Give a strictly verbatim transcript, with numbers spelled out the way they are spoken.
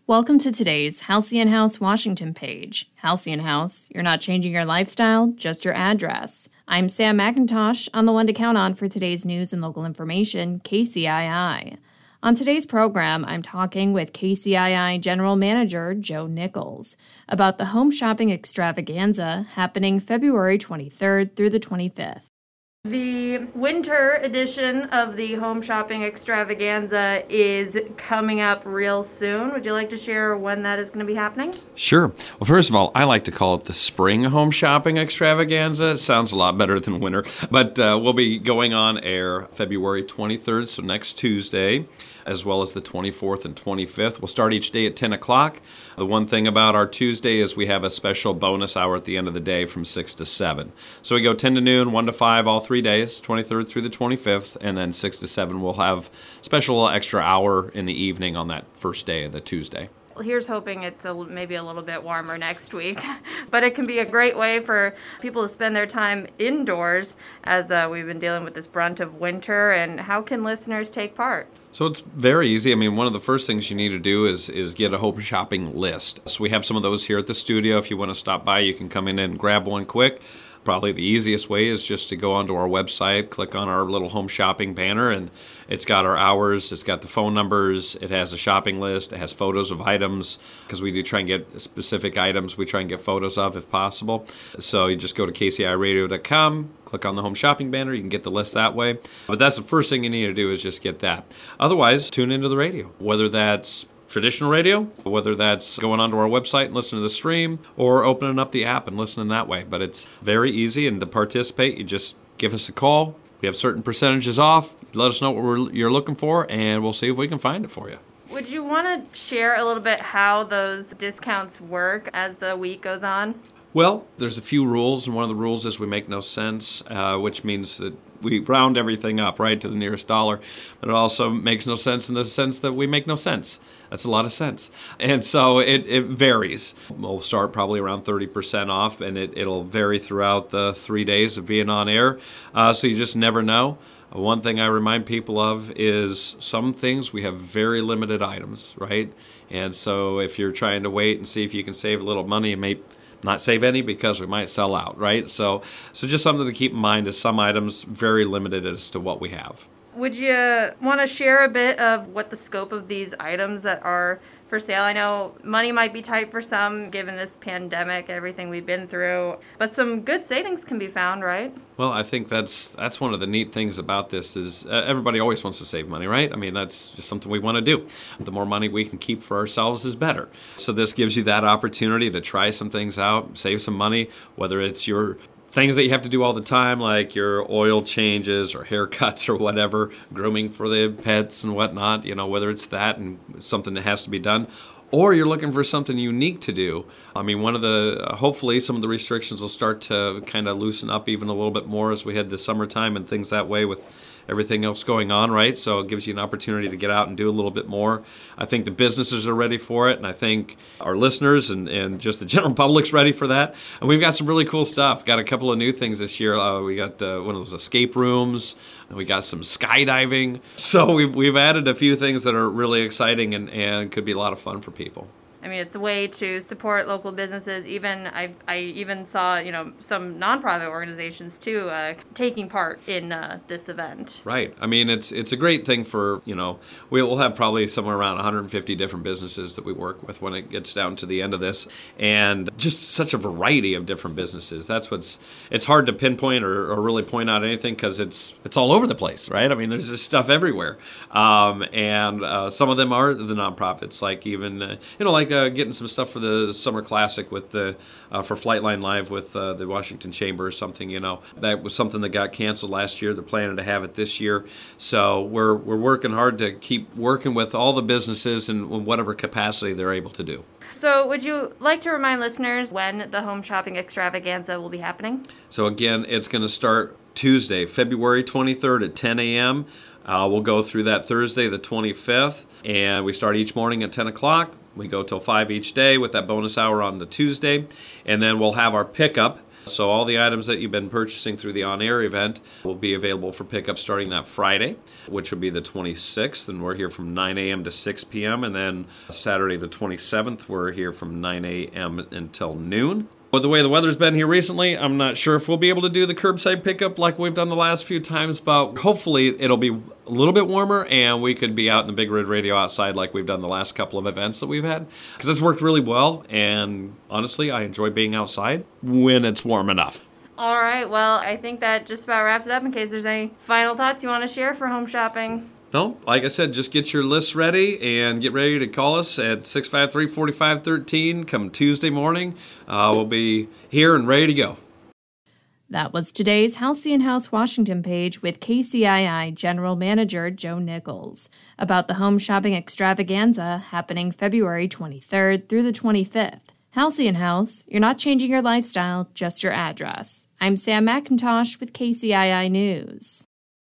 Welcome to today's Halcyon House Washington page. Halcyon House, you're not changing your lifestyle, just your address. I'm Sam McIntosh, on the one to count on for today's news and local information, K C I I. On today's program, I'm talking with K C I I General Manager Joe Nichols about the Home Shopping Extravaganza happening February twenty-third through the twenty-fifth. The winter edition of the Home Shopping Extravaganza is coming up real soon. Would you like to share when that is going to be happening? Sure. Well, first of all, I like to call it the Spring Home Shopping Extravaganza. It sounds a lot better than winter. But uh, we'll be going on air February twenty-third, so next Tuesday, as well as the twenty-fourth and twenty-fifth. We'll start each day at ten o'clock. The one thing about our Tuesday is we have a special bonus hour at the end of the day from six to seven. So we go ten to noon, one to five, all three days, twenty-third through the twenty-fifth, and then six to seven we'll have special extra hour in the evening on that first day of the Tuesday. Well, here's hoping it's a, maybe a little bit warmer next week. But it can be a great way for people to spend their time indoors as uh, we've been dealing with this brunt of winter. And how can listeners take part? So it's very easy. I mean, one of the first things you need to do is is get a home shopping list. So we have some of those here at the studio. If you want to stop by, you can come in and grab one quick. Probably the easiest way is just to go onto our website, click on our little home shopping banner, and it's got our hours, it's got the phone numbers, it has a shopping list, it has photos of items, because we do try and get specific items we try and get photos of if possible. So you just go to K C I radio dot com, click on the home shopping banner, you can get the list that way. But that's the first thing you need to do is just get that. Otherwise, tune into the radio, whether that's traditional radio, whether that's going onto our website and listening to the stream or opening up the app and listening that way. But it's very easy, and to participate, you just give us a call. We have certain percentages off. Let us know what we're, you're looking for, and we'll see if we can find it for you. Would you want to share a little bit how those discounts work as the week goes on? Well, there's a few rules, and one of the rules is we make no cents, uh, which means that we round everything up, right, to the nearest dollar. But it also makes no sense in the sense that we make no sense. That's a lot of sense. And so it, it varies. We'll start probably around thirty percent off, and it, it'll vary throughout the three days of being on air. Uh, so you just never know. One thing I remind people of is some things we have very limited items, right? And so if you're trying to wait and see if you can save a little money, it may not save any because we might sell out, right? So so just something to keep in mind is some items very limited as to what we have. Would you want to share a bit of what the scope of these items that are for sale? I know money might be tight for some given this pandemic, everything we've been through, but some good savings can be found, right? Well, I think that's that's one of the neat things about this is uh, everybody always wants to save money, right? I mean, that's just something we want to do. The more money we can keep for ourselves is better. So this gives you that opportunity to try some things out, save some money, whether it's your things that you have to do all the time, like your oil changes or haircuts or whatever, grooming for the pets and whatnot, you know, whether it's that and something that has to be done, or you're looking for something unique to do. I mean, one of the, uh, hopefully some of the restrictions will start to kind of loosen up even a little bit more as we head to summertime and things that way with everything else going on, right? So it gives you an opportunity to get out and do a little bit more. I think the businesses are ready for it, and I think our listeners and, and just the general public's ready for that. And we've got some really cool stuff. Got a couple of new things this year. Uh, we got uh, one of those escape rooms. We got some skydiving. So we've we've added a few things that are really exciting and, and could be a lot of fun for people. I mean, it's a way to support local businesses. Even I, I even saw, you know, some nonprofit organizations too uh, taking part in uh, this event. Right. I mean, it's it's a great thing for, you know, we'll have probably somewhere around one hundred fifty different businesses that we work with when it gets down to the end of this, and just such a variety of different businesses. That's what's it's hard to pinpoint or, or really point out anything because it's it's all over the place, right? I mean, there's just stuff everywhere, um, and uh, some of them are the nonprofits, like even uh, you know, like. Uh, getting some stuff for the Summer Classic with the uh, for Flightline Live with uh, the Washington Chamber or something. You know, that was something that got canceled last year. They're planning to have it this year, so we're we're working hard to keep working with all the businesses in whatever capacity they're able to do. So would you like to remind listeners when the Home Shopping Extravaganza will be happening? So again, it's going to start Tuesday, February twenty-third at ten a.m. Uh, we'll go through that Thursday, the twenty-fifth, and we start each morning at ten o'clock. We go till five each day with that bonus hour on the Tuesday, and then we'll have our pickup So all the items that you've been purchasing through the on-air event will be available for pickup starting that Friday, which will be the twenty-sixth, and we're here from nine a.m. to six p.m. And then Saturday the twenty-seventh, we're here from nine a.m. until noon. But the way the weather's been here recently, I'm not sure if we'll be able to do the curbside pickup like we've done the last few times, but hopefully it'll be a little bit warmer and we could be out in the Big Red Radio outside like we've done the last couple of events that we've had. Because it's worked really well, and honestly, I enjoy being outside when it's warm enough. All right, well, I think that just about wraps it up in case there's any final thoughts you want to share for home shopping. No, like I said, just get your lists ready and get ready to call us at six five three, four five one three come Tuesday morning. Uh, we'll be here and ready to go. That was today's Halcyon House Washington page with K C I I General Manager Joe Nichols about the home shopping extravaganza happening February twenty-third through the twenty-fifth. Halcyon House, you're not changing your lifestyle, just your address. I'm Sam McIntosh with K C I I News.